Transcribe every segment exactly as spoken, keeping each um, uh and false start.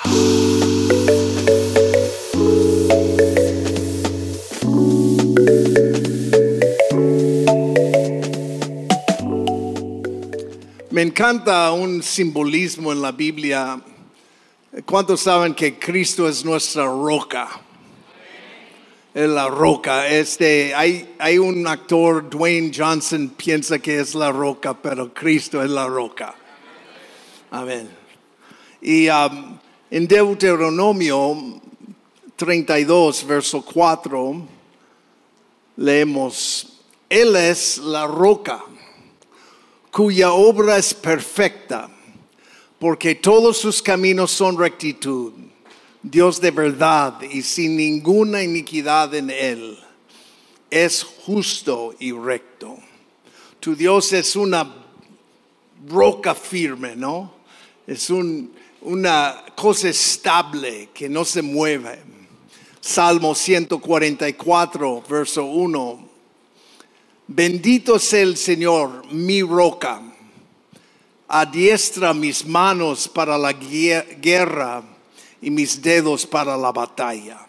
Me encanta un simbolismo en la Biblia. ¿Cuántos saben que Cristo es nuestra roca? Es la roca. Este, hay, hay un actor, Dwayne Johnson, piensa que es la roca, pero Cristo es la roca. Amén. Y um, en Deuteronomio treinta y dos, verso cuatro, leemos: Él es la roca, cuya obra es perfecta, porque todos sus caminos son rectitud. Dios de verdad y sin ninguna iniquidad en él. Es justo y recto. Tu Dios es una roca firme, ¿no? Es un, una cosa estable que no se mueve. Salmo ciento cuarenta y cuatro, verso uno. Bendito sea el Señor, mi roca. Adiestra mis manos para la guerra y mis dedos para la batalla.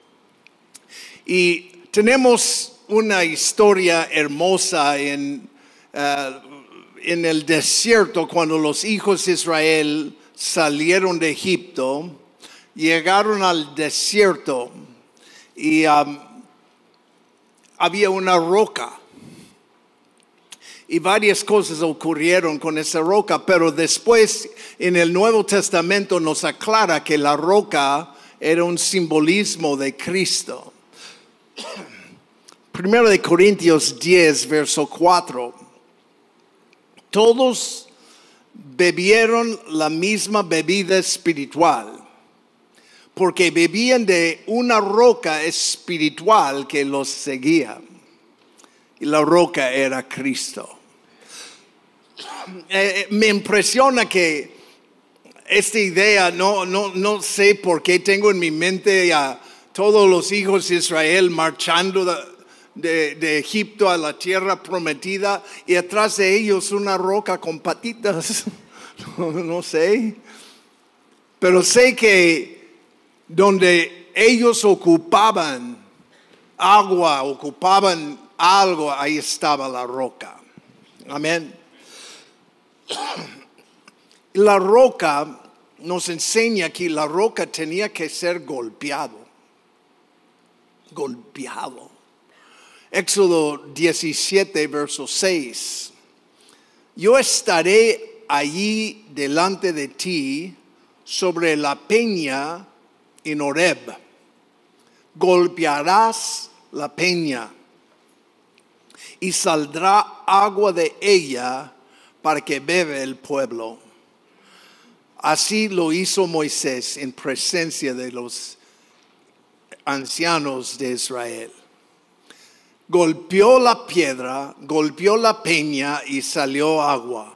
Y tenemos una historia hermosa en, uh, en el desierto, cuando los hijos de Israel salieron de Egipto, llegaron al desierto y um, había una roca. Y varias cosas ocurrieron con esa roca, pero después en el Nuevo Testamento nos aclara que la roca era un simbolismo de Cristo. Primero de Corintios diez, verso cuatro. Todos bebieron la misma bebida espiritual, porque bebían de una roca espiritual que los seguía. Y la roca era Cristo. Eh, me impresiona que esta idea, no, no, no sé por qué tengo en mi mente a todos los hijos de Israel marchando de, de, de Egipto a la tierra prometida y atrás de ellos una roca con patitas. no, no sé. Pero sé que donde ellos ocupaban agua, ocupaban algo, ahí estaba la roca. Amén. La roca nos enseña que la roca tenía que ser golpeado. Golpeado. Éxodo diecisiete, verso seis. Yo estaré allí delante de ti sobre la peña en Horeb. Golpearás la peña y saldrá agua de ella para que bebe el pueblo. Así lo hizo Moisés en presencia de los ancianos de Israel. Golpeó la piedra, golpeó la peña y salió agua.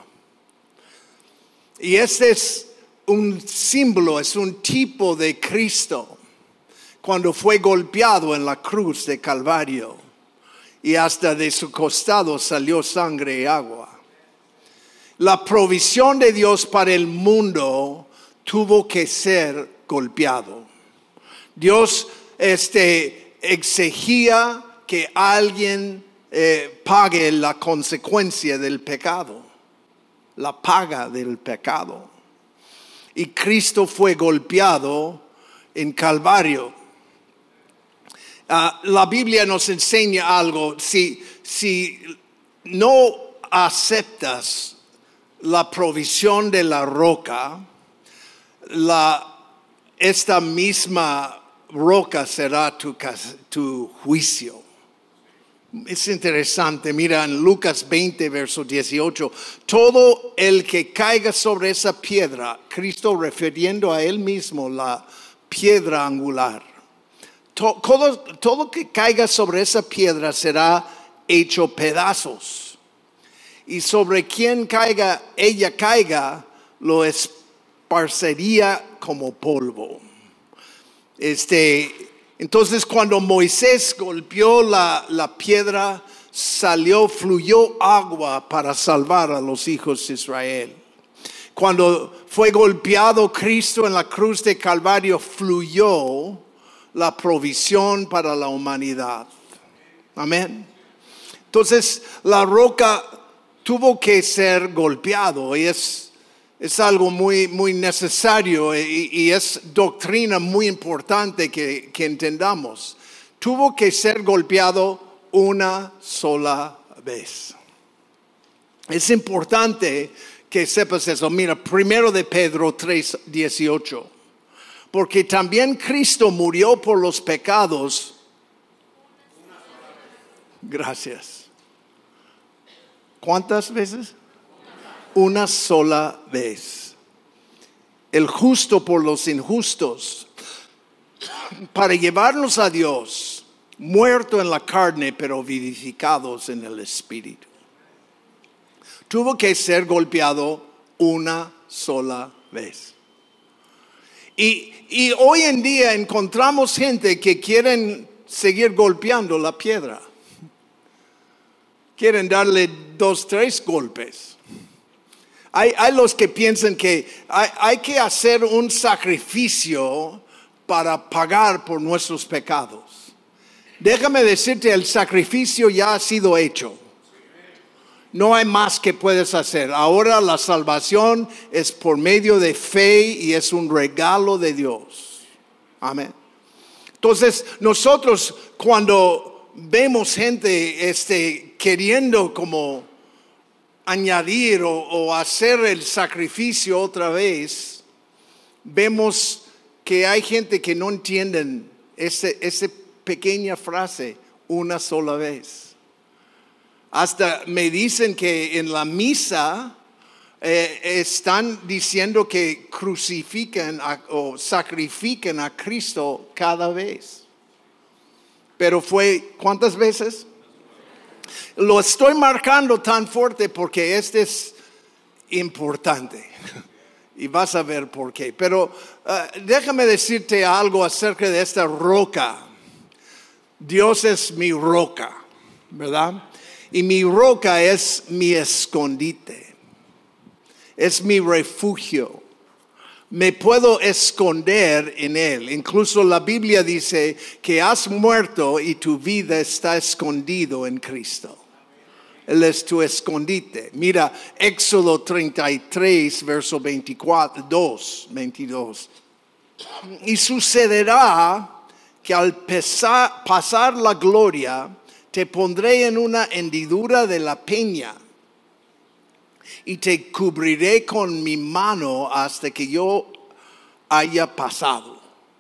Y este es un símbolo, es un tipo de Cristo cuando fue golpeado en la cruz de Calvario y hasta de su costado salió sangre y agua. La provisión de Dios para el mundo tuvo que ser golpeado. Dios este, exigía que alguien eh, pague la consecuencia del pecado, la paga del pecado. Y Cristo fue golpeado en Calvario. Uh, la Biblia nos enseña algo. Si, si no aceptas la provisión de la roca, la, esta misma roca será tu, tu juicio. Es interesante, mira en Lucas veinte, verso dieciocho. Todo el que caiga sobre esa piedra, Cristo refiriendo a él mismo, la piedra angular. Todo, todo que caiga sobre esa piedra será hecho pedazos. Y sobre quien caiga, ella caiga, lo esparcería como polvo. Este, entonces cuando Moisés golpeó la, la piedra, salió, fluyó agua para salvar a los hijos de Israel. Cuando fue golpeado Cristo en la cruz de Calvario, fluyó la provisión para la humanidad. Amén. Entonces, la roca tuvo que ser golpeado y es, es algo muy, muy necesario y, y es doctrina muy importante que, que entendamos. Tuvo que ser golpeado una sola vez. Es importante que sepas eso. Mira, primero de Pedro tres dieciocho. Porque también Cristo murió por los pecados. Gracias. ¿Cuántas veces? Una sola vez. El justo por los injustos. Para llevarnos a Dios, muerto en la carne, pero vivificados en el Espíritu. Tuvo que ser golpeado una sola vez. Y, y hoy en día encontramos gente que quieren seguir golpeando la piedra. Quieren darle dos, tres golpes. Hay, hay los que piensan que hay, hay que hacer un sacrificio para pagar por nuestros pecados. Déjame decirte, el sacrificio ya ha sido hecho. No hay más que puedes hacer. Ahora la salvación es por medio de fe y es un regalo de Dios. Amén. Entonces, nosotros cuando vemos gente este, queriendo como añadir o, o hacer el sacrificio otra vez, vemos que hay gente que no entienden ese, esa pequeña frase, una sola vez. Hasta me dicen que en la misa eh, están diciendo que crucifiquen a, o sacrifiquen a Cristo cada vez. Pero fue, ¿cuántas veces? Lo estoy marcando tan fuerte porque este es importante. Y vas a ver por qué. Pero uh, déjame decirte algo acerca de esta roca. Dios es mi roca, ¿verdad? Y mi roca es mi escondite. Es mi refugio. Me puedo esconder en él. Incluso la Biblia dice que has muerto y tu vida está escondido en Cristo. Él es tu escondite. Mira, Éxodo treinta y tres, verso veinticuatro, dos, veintidós. Y sucederá que al pesar, pasar la gloria, te pondré en una hendidura de la peña y te cubriré con mi mano hasta que yo haya pasado.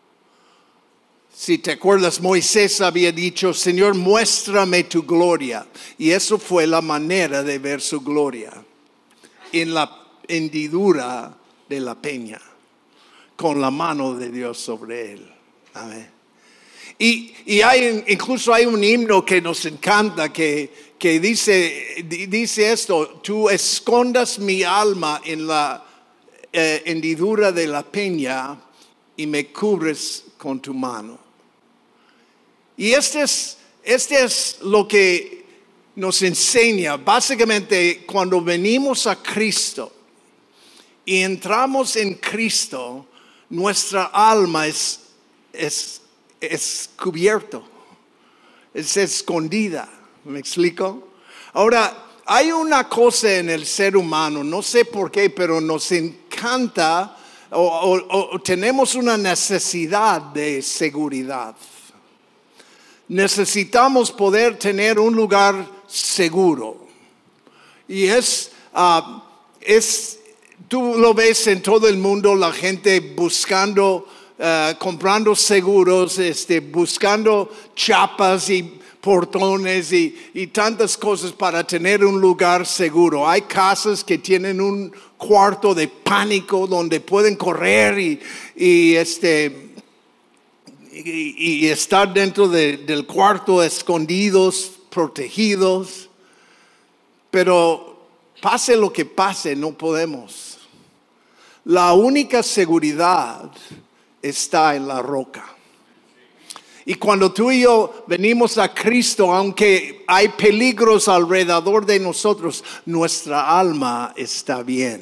Si te acuerdas, Moisés había dicho, Señor, muéstrame tu gloria. Y eso fue la manera de ver su gloria. En la hendidura de la peña. Con la mano de Dios sobre él. Amén. Y, y hay, incluso hay un himno que nos encanta que, que dice, dice esto. Tú escondas mi alma en la eh, hendidura de la peña y me cubres con tu mano. Y este es, este es lo que nos enseña. Básicamente, cuando venimos a Cristo y entramos en Cristo, nuestra alma es, es, es cubierto, es escondida. ¿Me explico? Ahora, hay una cosa en el ser humano, no sé por qué, pero nos encanta o, o, o tenemos una necesidad de seguridad. Necesitamos poder tener un lugar seguro. Y es, uh, es, tú lo ves en todo el mundo, la gente buscando, uh, comprando seguros, este, buscando chapas y portones y, y tantas cosas para tener un lugar seguro. Hay casas que tienen un cuarto de pánico donde pueden correr y, y este... Y, y estar dentro de, del cuarto escondidos, protegidos. Pero pase lo que pase, no podemos. La única seguridad está en la roca. Y cuando tú y yo venimos a Cristo, aunque hay peligros alrededor de nosotros, nuestra alma está bien.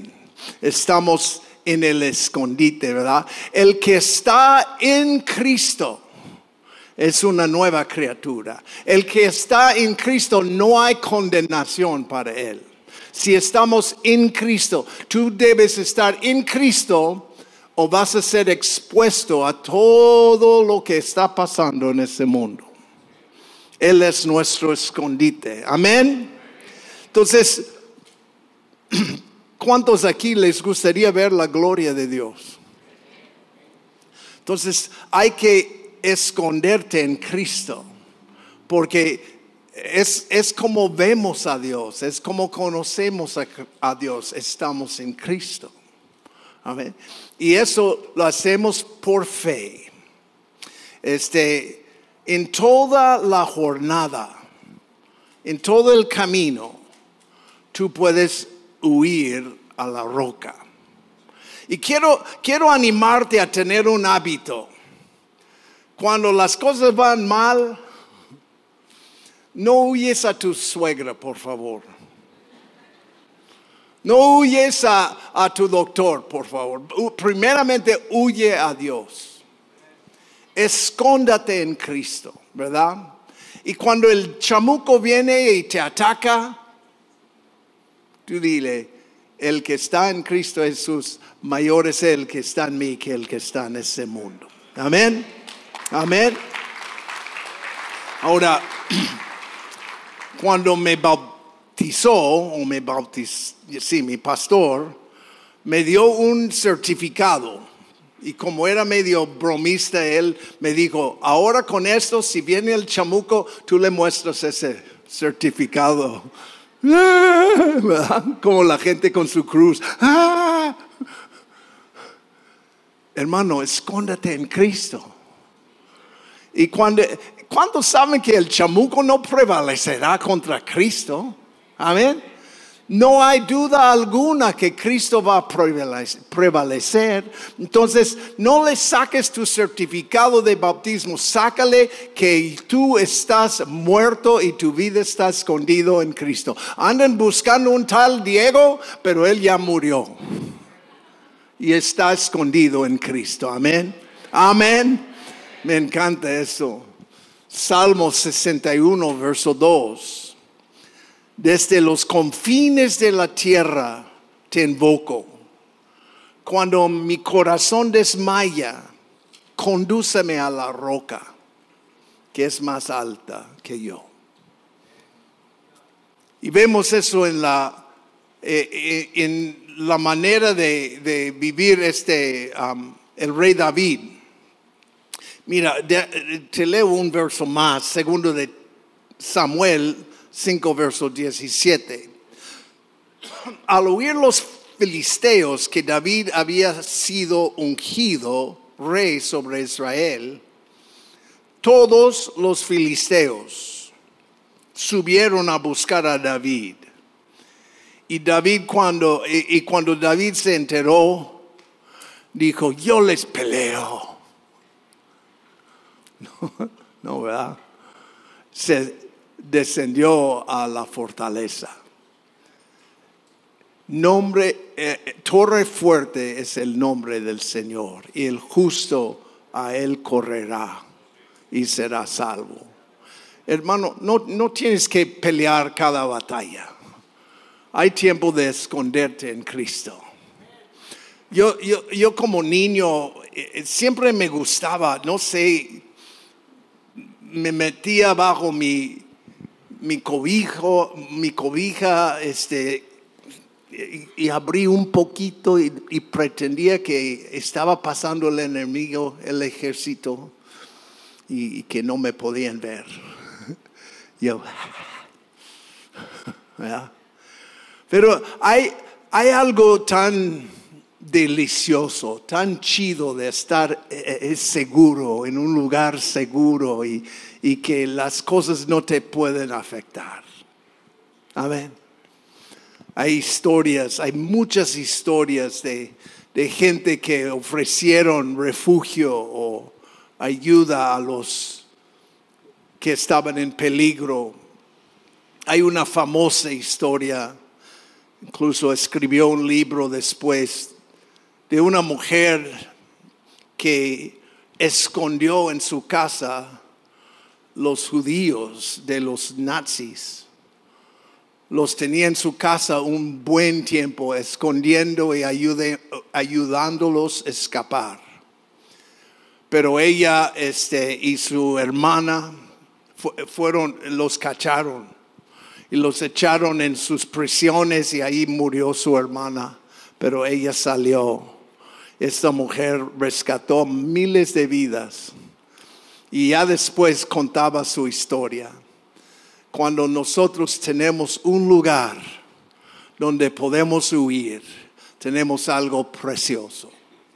Estamos en el escondite, ¿verdad? El que está en Cristo es una nueva criatura. El que está en Cristo no hay condenación para él. Si estamos en Cristo, tú debes estar en Cristo o vas a ser expuesto a todo lo que está pasando en este mundo. Él es nuestro escondite. Amén. Entonces, ¿cuántos aquí les gustaría ver la gloria de Dios? Entonces, hay que esconderte en Cristo, porque es, es como vemos a Dios, es como conocemos a, a Dios, estamos en Cristo. Amén. Y eso lo hacemos por fe. Este, en toda la jornada, en todo el camino, tú puedes huir a la roca. Y quiero, quiero animarte a tener un hábito. Cuando las cosas van mal, no huyes a tu suegra, por favor. No huyes a, a tu doctor, por favor. Primeramente, huye a Dios. Escóndate en Cristo, ¿verdad? Y cuando el chamuco viene y te ataca, tú dile, el que está en Cristo Jesús, mayor es el que está en mí que el que está en ese mundo. Amén. Amén. Ahora, cuando me bautizó, o me bautizó, sí, mi pastor, me dio un certificado. Y como era medio bromista, él me dijo, ahora con esto, si viene el chamuco, tú le muestras ese certificado. Como la gente con su cruz. ¡Ah! Hermano, escóndate en Cristo. Y cuando, ¿cuántos saben que el chamuco no prevalecerá contra Cristo? Amén. No hay duda alguna que Cristo va a prevalecer. Entonces, no le saques tu certificado de bautismo. Sácale que tú estás muerto y tu vida está escondido en Cristo. Andan buscando un tal Diego, pero él ya murió. Y está escondido en Cristo. Amén. Amén. Me encanta eso. Salmo sesenta y uno, verso dos. Desde los confines de la tierra te invoco. Cuando mi corazón desmaya, condúceme a la roca que es más alta que yo. Y vemos eso en la, eh, en la manera de, de vivir este, um, el rey David. Mira, de, te leo un verso más, segundo de Samuel cinco, verso diecisiete. Al oír los filisteos que David había sido ungido rey sobre Israel, todos los filisteos subieron a buscar a David. Y David cuando, y, y cuando David se enteró, dijo, yo les peleo. No, no, ¿verdad? Se descendió a la fortaleza. Nombre, eh, torre fuerte es el nombre del Señor, y el justo a él correrá y será salvo. Hermano, no, no tienes que pelear cada batalla. Hay tiempo de esconderte en Cristo. Yo, yo, yo como niño eh, siempre me gustaba, no sé, me metía bajo mi mi cobijo, mi cobija, este, y, y abrí un poquito y, y pretendía que estaba pasando el enemigo, el ejército, y, y que no me podían ver. Yo, ¿verdad? Pero hay, hay algo tan delicioso, tan chido de estar eh, seguro, en un lugar seguro y, y que las cosas no te pueden afectar. Amén. Hay historias, hay muchas historias de, de gente que ofrecieron refugio o ayuda a los que estaban en peligro. Hay una famosa historia Incluso escribió un libro después de una mujer que escondió en su casa los judíos de los nazis. Los tenía en su casa un buen tiempo, escondiendo y ayude, ayudándolos a escapar. Pero ella este, y su hermana fueron, los cacharon y los echaron en sus prisiones y ahí murió su hermana. Pero ella salió. Esta mujer rescató miles de vidas y ya después contaba su historia. Cuando nosotros tenemos un lugar donde podemos huir, tenemos algo precioso.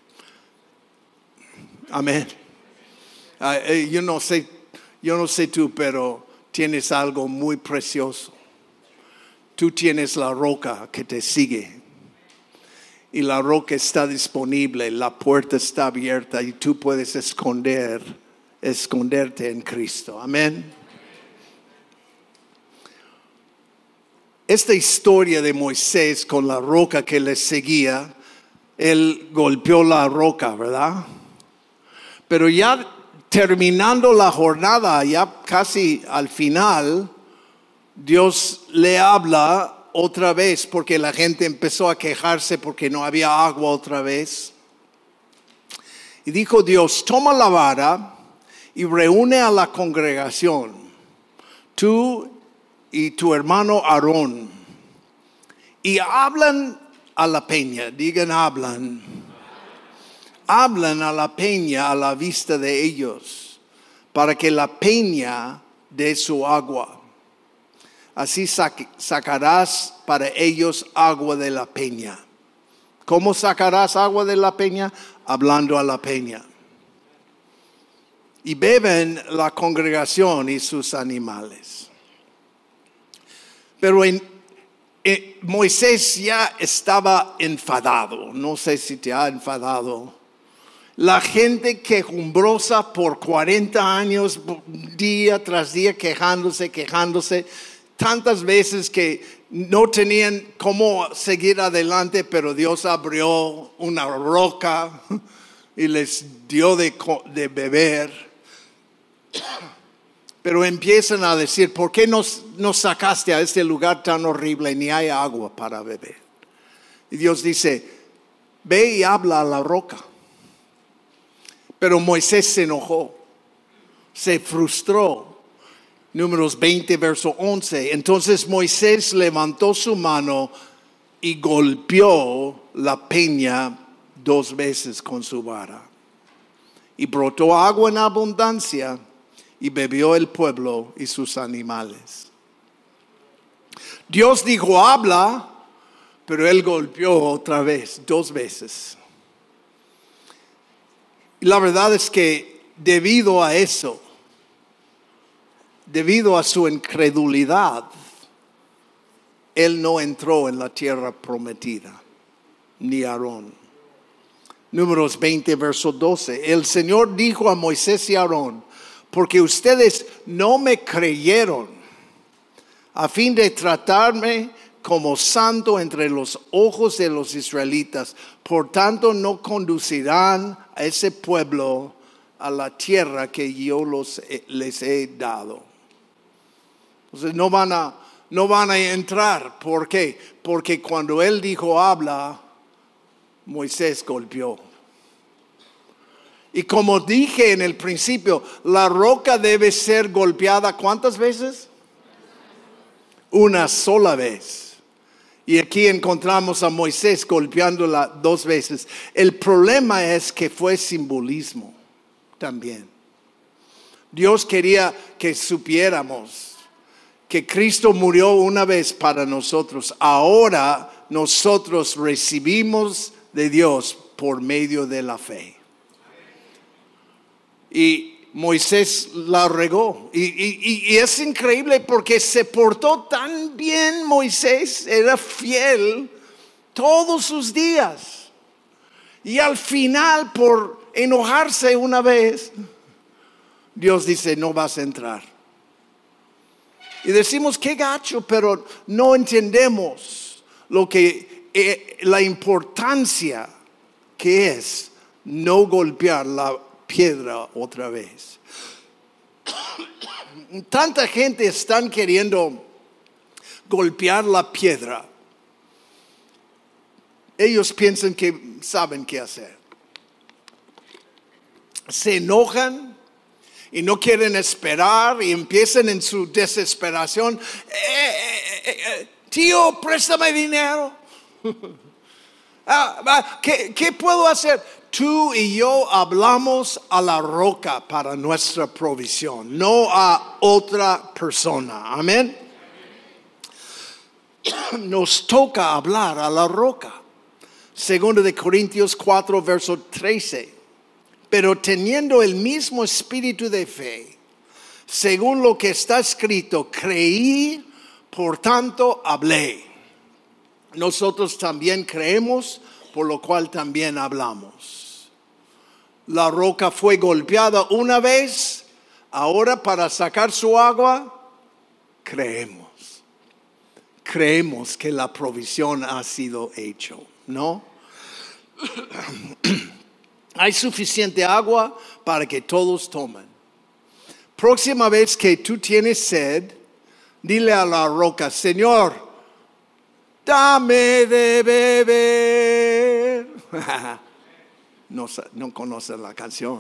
Amén. Uh, yo no sé, yo no sé tú, pero tienes algo muy precioso. Tú tienes la roca que te sigue. Y la roca está disponible, la puerta está abierta y tú puedes esconder, esconderte en Cristo. Amén. Esta historia de Moisés con la roca que le seguía, él golpeó la roca, ¿verdad? Pero ya terminando la jornada, ya casi al final, Dios le habla otra vez porque la gente empezó a quejarse porque no había agua otra vez. Y dijo Dios, toma la vara y reúne a la congregación, tú y tu hermano Aarón, y hablan a la peña, digan hablan, hablan a la peña a la vista de ellos, para que la peña dé su agua. Así sac- sacarás para ellos agua de la peña. ¿Cómo sacarás agua de la peña? Hablando a la peña. Y beben la congregación y sus animales. Pero en, en, Moisés ya estaba enfadado. No sé si te ha enfadado. La gente quejumbrosa por cuarenta años, día tras día, quejándose, quejándose. Tantas veces que no tenían cómo seguir adelante, pero Dios abrió una roca y les dio de, de beber. Pero empiezan a decir, ¿por qué nos, nos sacaste a este lugar tan horrible y ni hay agua para beber? Y Dios dice, ve y habla a la roca. Pero Moisés se enojó, se frustró. Números veinte, verso once. Entonces Moisés levantó su mano y golpeó la peña dos veces con su vara. Y brotó agua en abundancia y bebió el pueblo y sus animales. Dios dijo, habla, pero él golpeó otra vez, dos veces. Y la verdad es que debido a eso, debido a su incredulidad, él no entró en la tierra prometida, ni Aarón. Números veinte, verso doce. El Señor dijo a Moisés y Aarón, porque ustedes no me creyeron, a fin de tratarme como santo entre los ojos de los israelitas, por tanto no conducirán a ese pueblo a la tierra que yo los, les he dado. Entonces no van a, no van a entrar. ¿Por qué? Porque cuando él dijo habla, Moisés golpeó. Y como dije en el principio, la roca debe ser golpeada ¿cuántas veces? Una sola vez. Y aquí encontramos a Moisés golpeándola dos veces. El problema es que fue simbolismo también. Dios quería que supiéramos que Cristo murió una vez para nosotros. Ahora nosotros recibimos de Dios por medio de la fe. Y Moisés la regó. Y, y, y es increíble porque se portó tan bien Moisés. Era fiel todos sus días. Y al final, por enojarse una vez, Dios dice, no vas a entrar. Y decimos, qué gacho, pero no entendemos lo que eh, la importancia que es no golpear la piedra otra vez. Tanta gente están queriendo golpear la piedra. Ellos piensan que saben qué hacer. Se enojan y no quieren esperar y empiezan en su desesperación. Eh, eh, eh, tío, préstame dinero. ah, ah, ¿qué, ¿Qué puedo hacer? Tú y yo hablamos a la roca para nuestra provisión, no a otra persona. Amén. Nos toca hablar a la roca. Segundo de Corintios cuatro, verso trece. Pero teniendo el mismo espíritu de fe, según lo que está escrito, creí, por tanto hablé. Nosotros también creemos, por lo cual también hablamos. La roca fue golpeada una vez, ahora para sacar su agua, creemos. Creemos que la provisión ha sido hecho, ¿no? Hay suficiente agua para que todos tomen. Próxima vez que tú tienes sed, dile a la roca, Señor, dame de beber. No, no conocen la canción.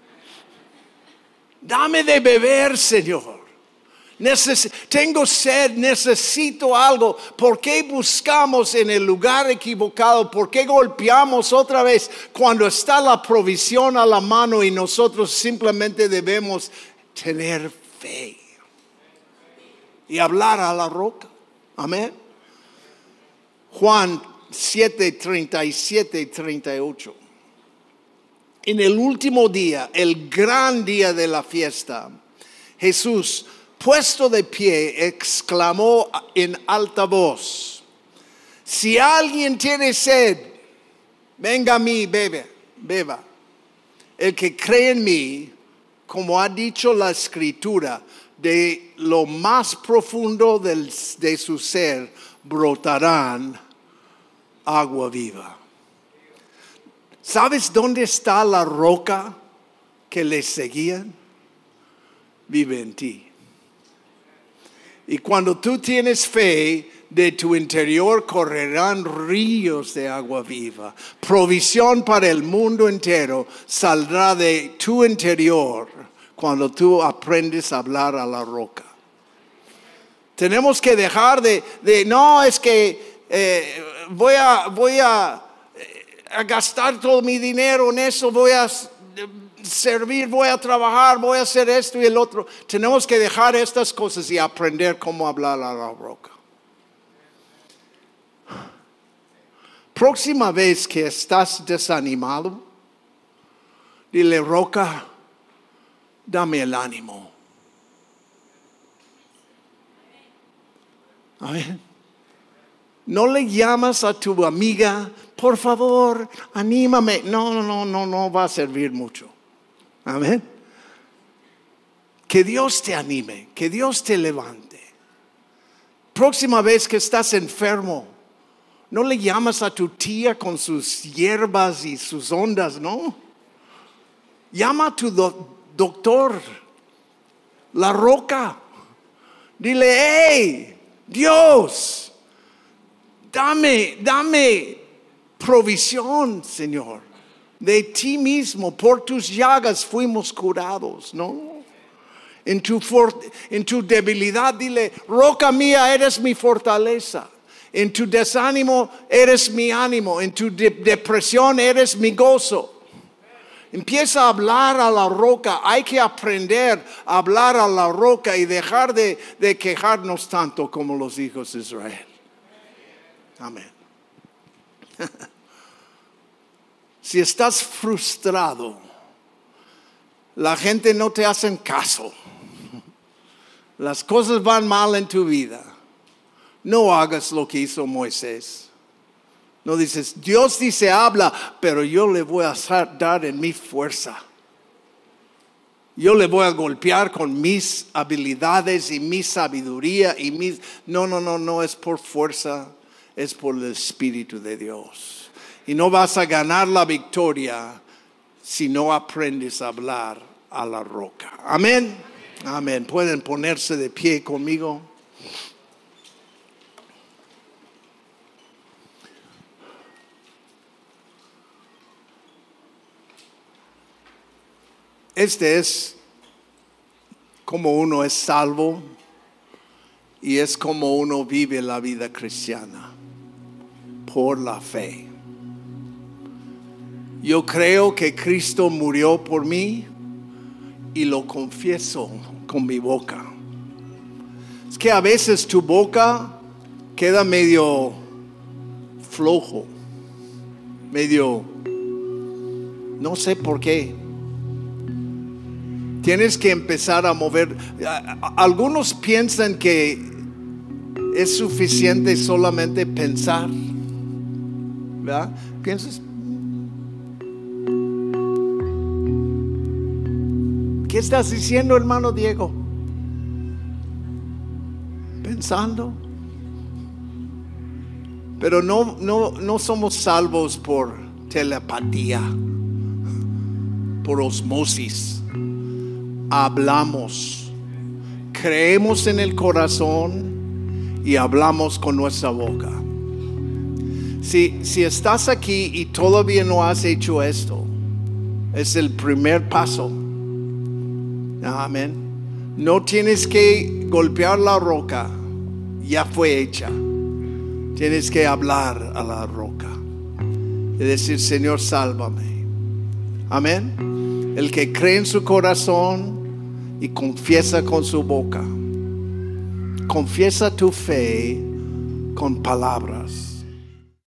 Dame de beber, Señor. Neces- tengo sed, necesito algo. ¿Por qué buscamos en el lugar equivocado? ¿Por qué golpeamos otra vez cuando está la provisión a la mano y nosotros simplemente debemos tener fe y hablar a la roca? Amén. Juan siete, treinta y siete y treinta y ocho. En el último día, el gran día de la fiesta, Jesús, puesto de pie, exclamó en alta voz, si alguien tiene sed, venga a mí, bebe, beba. El que cree en mí, como ha dicho la Escritura, de lo más profundo del, de su ser brotarán agua viva. ¿Sabes dónde está la roca que le seguían? Vive en ti. Y cuando tú tienes fe, de tu interior correrán ríos de agua viva. Provisión para el mundo entero saldrá de tu interior cuando tú aprendes a hablar a la roca. Tenemos que dejar de, de no, es que eh, voy a, voy a, a gastar todo mi dinero en eso, voy a servir, voy a trabajar, voy a hacer esto y el otro. Tenemos que dejar estas cosas y aprender cómo hablar a la roca. Próxima vez que estás desanimado, dile, roca, dame el ánimo. Amén. No le llamas a tu amiga, por favor, anímame. No, no, no, no, no va a servir mucho. Amén. Que Dios te anime, que Dios te levante. Próxima vez que estás enfermo, no le llamas a tu tía con sus hierbas y sus ondas, no. Llama a tu do- doctor, la roca. Dile, hey, Dios, dame, dame provisión, Señor. De ti mismo, por tus llagas fuimos curados, ¿no? En tu, for- en tu debilidad, dile, roca mía, eres mi fortaleza. En tu desánimo, eres mi ánimo. En tu de- depresión, eres mi gozo. Empieza a hablar a la roca. Hay que aprender a hablar a la roca y dejar de, de quejarnos tanto como los hijos de Israel. Amén. Si estás frustrado, la gente no te hace caso, las cosas van mal en tu vida, no hagas lo que hizo Moisés. No dices, Dios dice habla, pero yo le voy a dar en mi fuerza. Yo le voy a golpear con mis habilidades y mi sabiduría y mis... No, no, no, no es por fuerza, es por el Espíritu de Dios. Y no vas a ganar la victoria si no aprendes a hablar a la roca. Amén. Amén. Pueden ponerse de pie conmigo. Este es como uno es salvo y es como uno vive la vida cristiana, por la fe. Yo creo que Cristo murió por mí y lo confieso con mi boca. Es que a veces tu boca queda medio flojo, medio, no sé por qué. Tienes que empezar a mover. Algunos piensan que es suficiente solamente pensar, ¿verdad? Piensas, ¿qué estás diciendo, hermano Diego? Pensando. Pero no, no, no somos salvos por telepatía, por osmosis. Hablamos, creemos en el corazón y hablamos con nuestra boca. Si, si estás aquí y todavía no has hecho esto, es el primer paso. Amén. No tienes que golpear la roca, ya fue hecha. Tienes que hablar a la roca y decir: Señor, sálvame. Amén. El que cree en su corazón y confiesa con su boca, confiesa tu fe con palabras.